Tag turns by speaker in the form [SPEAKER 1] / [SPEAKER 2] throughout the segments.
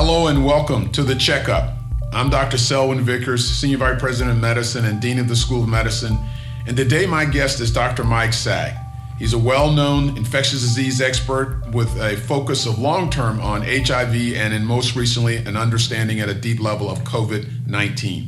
[SPEAKER 1] Hello and welcome to The Checkup. I'm Dr. Selwyn Vickers, Senior Vice President of Medicine and Dean of the School of Medicine. And today my guest is Dr. Mike Saag. He's a well-known infectious disease expert with a focus of long-term on HIV and in most recently an understanding at a deep level of COVID-19.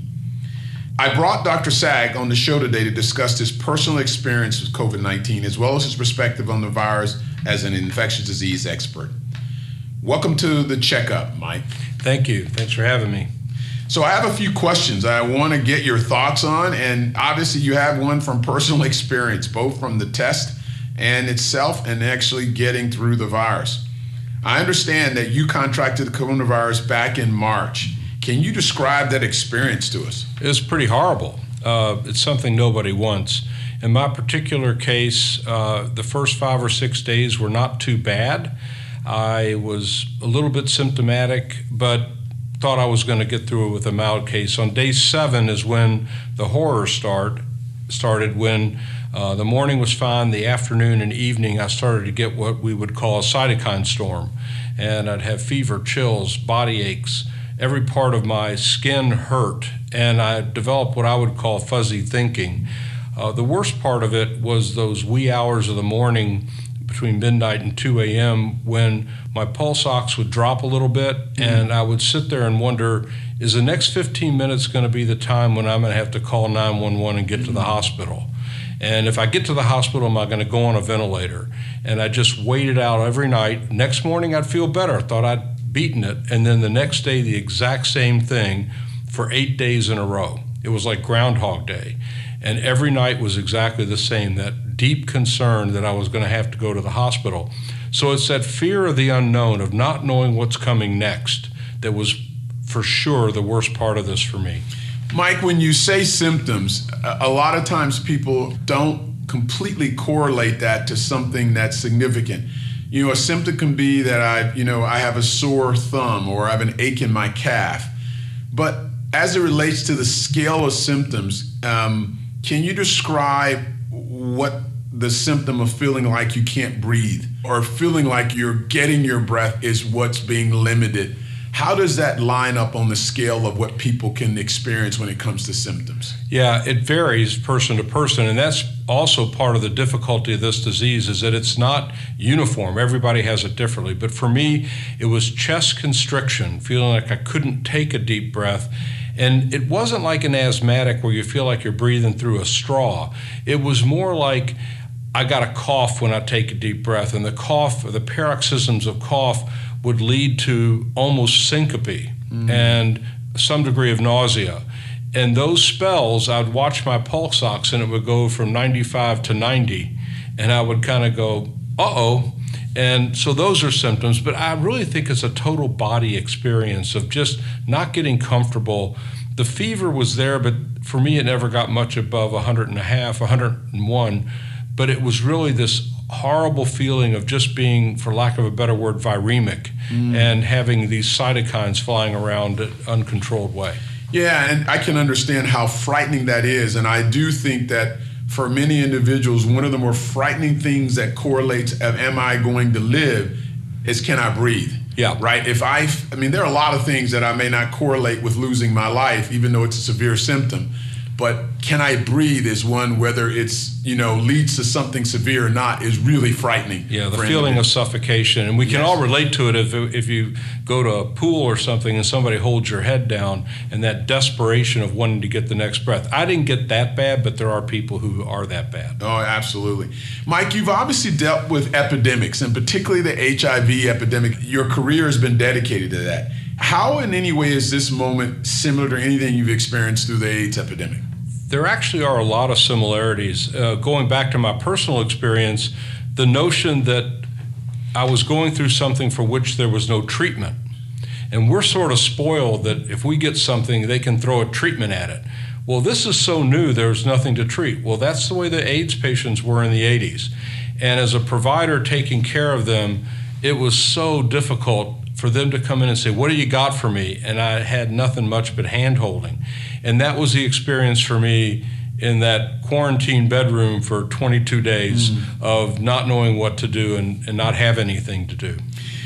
[SPEAKER 1] I brought Dr. Saag on the show today to discuss his personal experience with COVID-19 as well as his perspective on the virus as an infectious disease expert. Welcome to The Checkup, Mike.
[SPEAKER 2] Thank you. Thanks for having me.
[SPEAKER 1] So I have a few questions I want to get your thoughts on, and obviously you have one from personal experience, both from the test and itself and actually getting through the virus. I understand that you contracted the coronavirus back in March. Can you describe that experience to us?
[SPEAKER 2] It was pretty horrible. It's something nobody wants. In my particular case, the first 5 or 6 days were not too bad. I was a little bit symptomatic, but thought I was going to get through it with a mild case. On day 7 is when the horror started, when the morning was fine, the afternoon and evening I started to get what we would call a cytokine storm. And I'd have fever, chills, body aches, every part of my skin hurt, and I developed what I would call fuzzy thinking. The worst part of it was those wee hours of the morning between midnight and 2 a.m. when my pulse ox would drop a little bit, and I would sit there and wonder, is the next 15 minutes going to be the time when I'm going to have to call 911 and get to the hospital? And if I get to the hospital, am I going to go on a ventilator? And I just waited out every night. Next morning, I'd feel better. I thought I'd beaten it. And then the next day, the exact same thing for 8 days in a row. It was like Groundhog Day. And every night was exactly the same, that deep concern that I was going to have to go to the hospital. So it's that fear of the unknown, of not knowing what's coming next, that was for sure the worst part of this for me.
[SPEAKER 1] Mike, when you say symptoms, a lot of times people don't completely correlate that to something that's significant. You know, a symptom can be that I have a sore thumb or I have an ache in my calf. But as it relates to the scale of symptoms, can you describe what the symptom of feeling like you can't breathe or feeling like you're getting your breath is what's being limited? How does that line up on the scale of what people can experience when it comes to symptoms?
[SPEAKER 2] Yeah, it varies person to person, and that's also part of the difficulty of this disease is that it's not uniform. Everybody has it differently. But for me, it was chest constriction, feeling like I couldn't take a deep breath. And it wasn't like an asthmatic where you feel like you're breathing through a straw. It was more like I got a cough when I take a deep breath, and the cough, or the paroxysms of cough, would lead to almost syncope and some degree of nausea. And those spells, I'd watch my pulse ox and it would go from 95 to 90, and I would kind of go, uh-oh. And so those are symptoms, but I really think it's a total body experience of just not getting comfortable. The fever was there, but for me, it never got much above 100.5, 101. But it was really this horrible feeling of just being, for lack of a better word, viremic and having these cytokines flying around in an uncontrolled way.
[SPEAKER 1] Yeah, and I can understand how frightening that is. And I do think that for many individuals, one of the more frightening things that correlates of am I going to live is can I breathe?
[SPEAKER 2] Yeah.
[SPEAKER 1] Right? There are a lot of things that I may not correlate with losing my life, even though it's a severe symptom. But can I breathe is one, whether it's, leads to something severe or not, is really frightening.
[SPEAKER 2] Yeah, the feeling of suffocation. And we can all relate to it if you go to a pool or something and somebody holds your head down and that desperation of wanting to get the next breath. I didn't get that bad, but there are people who are that bad.
[SPEAKER 1] Oh, absolutely. Mike, you've obviously dealt with epidemics, and particularly the HIV epidemic. Your career has been dedicated to that. How in any way is this moment similar to anything you've experienced through the AIDS epidemic?
[SPEAKER 2] There actually are a lot of similarities. Going back to my personal experience, the notion that I was going through something for which there was no treatment. And we're sort of spoiled that if we get something, they can throw a treatment at it. Well, this is so new, there's nothing to treat. Well, that's the way the AIDS patients were in the 80s. And as a provider taking care of them, it was so difficult for them to come in and say, what do you got for me? And I had nothing much but hand-holding. And that was the experience for me in that quarantine bedroom for 22 days of not knowing what to do and not have anything to do.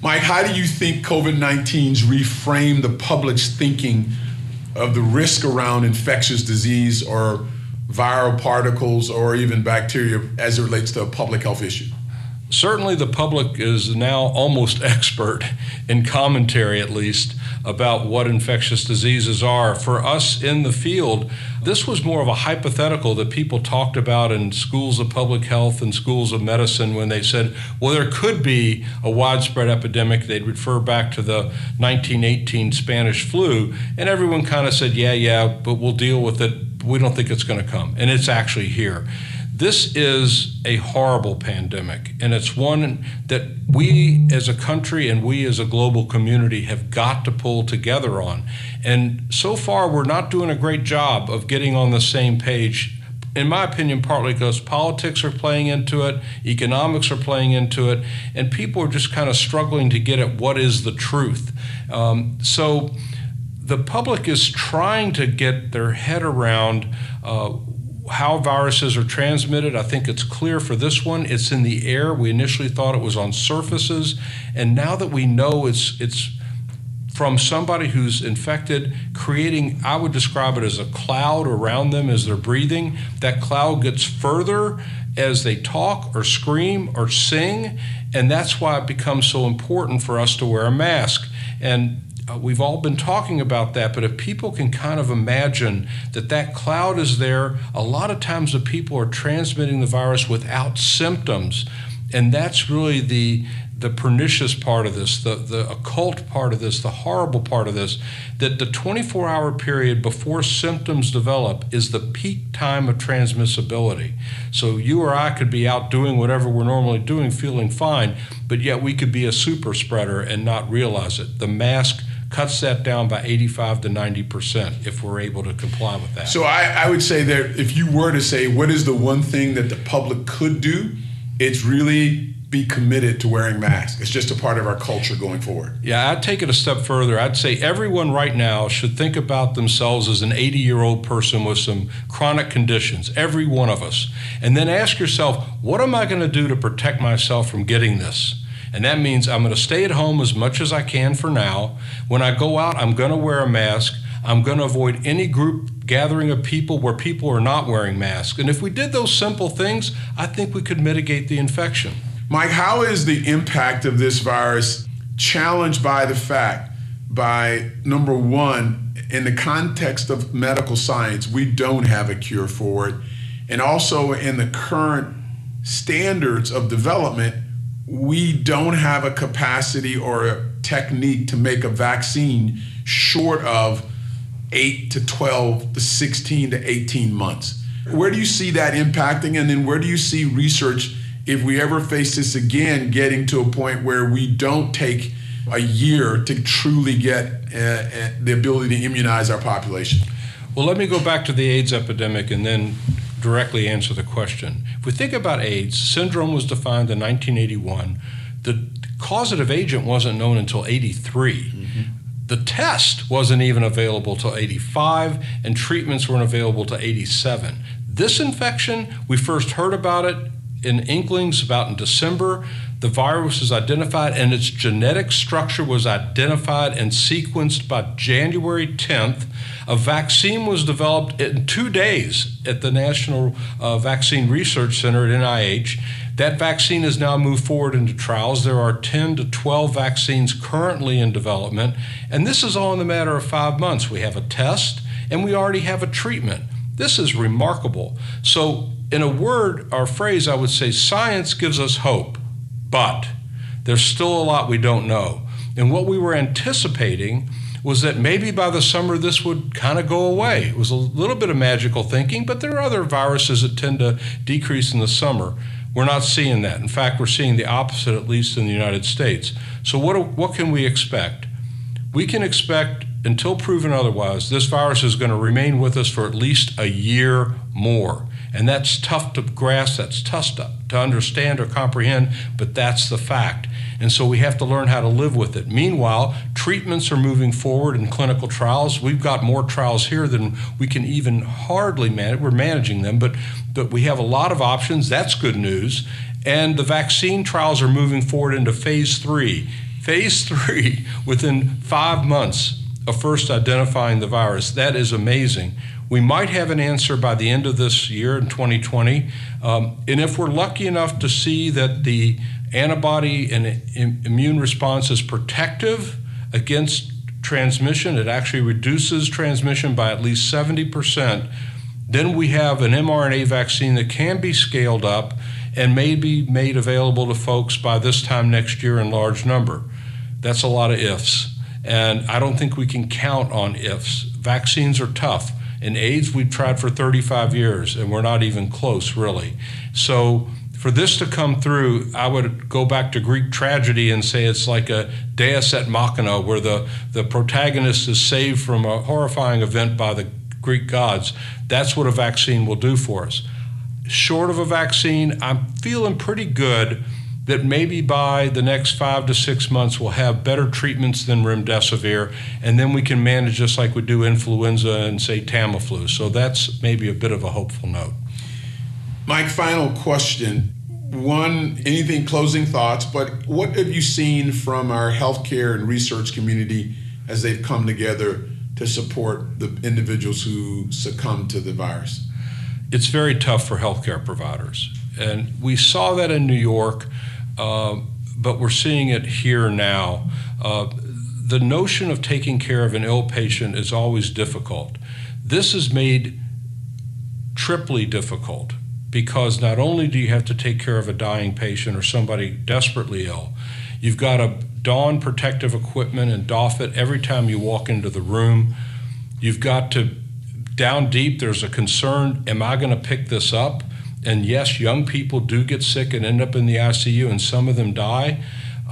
[SPEAKER 1] Mike, how do you think COVID-19's reframed the public's thinking of the risk around infectious disease or viral particles or even bacteria as it relates to a public health issue?
[SPEAKER 2] Certainly the public is now almost expert in commentary, at least, about what infectious diseases are. For us in the field, this was more of a hypothetical that people talked about in schools of public health and schools of medicine when they said, well, there could be a widespread epidemic. They'd refer back to the 1918 Spanish flu, and everyone kind of said, yeah, but we'll deal with it. We don't think it's going to come, and it's actually here. This is a horrible pandemic, and it's one that we as a country and we as a global community have got to pull together on. And so far, we're not doing a great job of getting on the same page, in my opinion, partly because politics are playing into it, economics are playing into it, and people are just kind of struggling to get at what is the truth. So the public is trying to get their head around how viruses are transmitted. I think it's clear for this one. It's in the air. We initially thought it was on surfaces, and now that we know it's from somebody who's infected, creating, I would describe it as a cloud around them as they're breathing. That cloud gets further as they talk or scream or sing, and that's why it becomes so important for us to wear a mask. And we've all been talking about that, but if people can kind of imagine that cloud is there, a lot of times the people are transmitting the virus without symptoms, and that's really the pernicious part of this, the occult part of this, the horrible part of this, that the 24-hour period before symptoms develop is the peak time of transmissibility. So you or I could be out doing whatever we're normally doing, feeling fine, but yet we could be a super spreader and not realize it. The mask cuts that down by 85 to 90% if we're able to comply with that.
[SPEAKER 1] So I would say that if you were to say what is the one thing that the public could do, it's really be committed to wearing masks. It's just a part of our culture going forward.
[SPEAKER 2] Yeah, I'd take it a step further. I'd say everyone right now should think about themselves as an 80-year-old person with some chronic conditions, every one of us. And then ask yourself, what am I going to do to protect myself from getting this? And that means I'm going to stay at home as much as I can for now. When I go out, I'm going to wear a mask. I'm going to avoid any group gathering of people where people are not wearing masks. And if we did those simple things, I think we could mitigate the infection.
[SPEAKER 1] Mike, how is the impact of this virus challenged by the fact, number one, in the context of medical science, we don't have a cure for it, and also in the current standards of development, we don't have a capacity or a technique to make a vaccine short of 8 to 12 to 16 to 18 months. Where do you see that impacting? And then where do you see research, if we ever face this again, getting to a point where we don't take a year to truly get the ability to immunize our population?
[SPEAKER 2] Well, let me go back to the AIDS epidemic and then directly answer the question. If we think about AIDS, syndrome was defined in 1981. The causative agent wasn't known until 83. Mm-hmm. The test wasn't even available till 85, and treatments weren't available till 87. This infection, we first heard about it in inklings about in December. The virus was identified and its genetic structure was identified and sequenced by January 10th. A vaccine was developed in 2 days at the National Vaccine Research Center at NIH. That vaccine has now moved forward into trials. There are 10 to 12 vaccines currently in development, and this is all in the matter of 5 months. We have a test, and we already have a treatment. This is remarkable. So in a word or phrase, I would say science gives us hope, but there's still a lot we don't know. And what we were anticipating was that maybe by the summer this would kind of go away. It was a little bit of magical thinking, but there are other viruses that tend to decrease in the summer. We're not seeing that. In fact, we're seeing the opposite, at least in the United States. So what can we expect? We can expect, until proven otherwise, this virus is going to remain with us for at least a year more. And that's tough to grasp, that's tough to understand or comprehend, but that's the fact. And so we have to learn how to live with it. Meanwhile, treatments are moving forward in clinical trials. We've got more trials here than we can even hardly manage. We're managing them, but we have a lot of options. That's good news. And the vaccine trials are moving forward into phase 3. phase 3 within 5 months of first identifying the virus. That is amazing. We might have an answer by the end of this year in 2020. And if we're lucky enough to see that the antibody and immune response is protective against transmission, it actually reduces transmission by at least 70%, then we have an mRNA vaccine that can be scaled up and may be made available to folks by this time next year in large number. That's a lot of ifs. And I don't think we can count on ifs. Vaccines are tough. In AIDS, we've tried for 35 years, and we're not even close, really. So for this to come through, I would go back to Greek tragedy and say it's like a deus ex machina, where the protagonist is saved from a horrifying event by the Greek gods. That's what a vaccine will do for us. Short of a vaccine, I'm feeling pretty good that maybe by the next 5 to 6 months we'll have better treatments than remdesivir, and then we can manage just like we do influenza and, say, Tamiflu. So that's maybe a bit of a hopeful note.
[SPEAKER 1] Mike, final question. One, anything closing thoughts, but what have you seen from our healthcare and research community as they've come together to support the individuals who succumb to the virus?
[SPEAKER 2] It's very tough for healthcare providers. And we saw that in New York, but we're seeing it here now. The notion of taking care of an ill patient is always difficult. This is made triply difficult because not only do you have to take care of a dying patient or somebody desperately ill, you've got to don protective equipment and doff it every time you walk into the room. You've got to, down deep, there's a concern, am I going to pick this up? And yes, young people do get sick and end up in the ICU, and some of them die.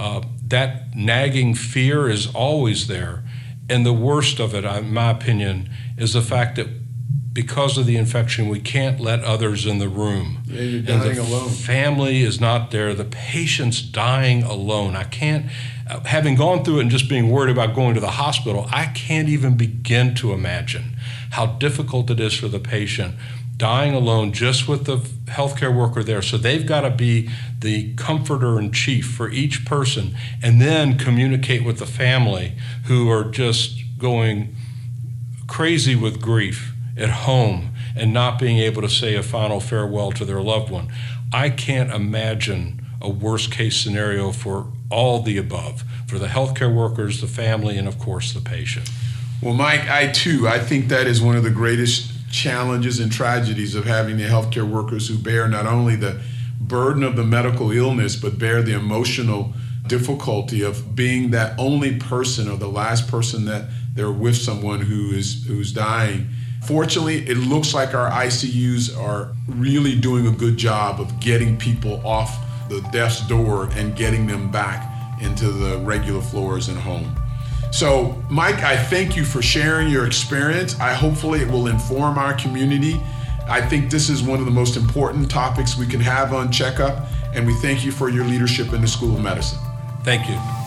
[SPEAKER 2] That nagging fear is always there. And the worst of it, in my opinion, is the fact that because of the infection, we can't let others in the room.
[SPEAKER 1] Yeah, you're dying alone.
[SPEAKER 2] Family is not there. The patient's dying alone. I can't, having gone through it and just being worried about going to the hospital, I can't even begin to imagine how difficult it is for the patient dying alone just with the healthcare worker there. So they've got to be the comforter in chief for each person and then communicate with the family who are just going crazy with grief at home and not being able to say a final farewell to their loved one. I can't imagine a worst case scenario for all the above, for the healthcare workers, the family, and of course the patient.
[SPEAKER 1] Well, Mike, I think that is one of the greatest challenges and tragedies of having the healthcare workers who bear not only the burden of the medical illness, but bear the emotional difficulty of being that only person or the last person that they're with someone who's dying. Fortunately, it looks like our ICUs are really doing a good job of getting people off the death's door and getting them back into the regular floors and home. So, Mike, I thank you for sharing your experience. Hopefully it will inform our community. I think this is one of the most important topics we can have on Checkup, and we thank you for your leadership in the School of Medicine.
[SPEAKER 2] Thank you.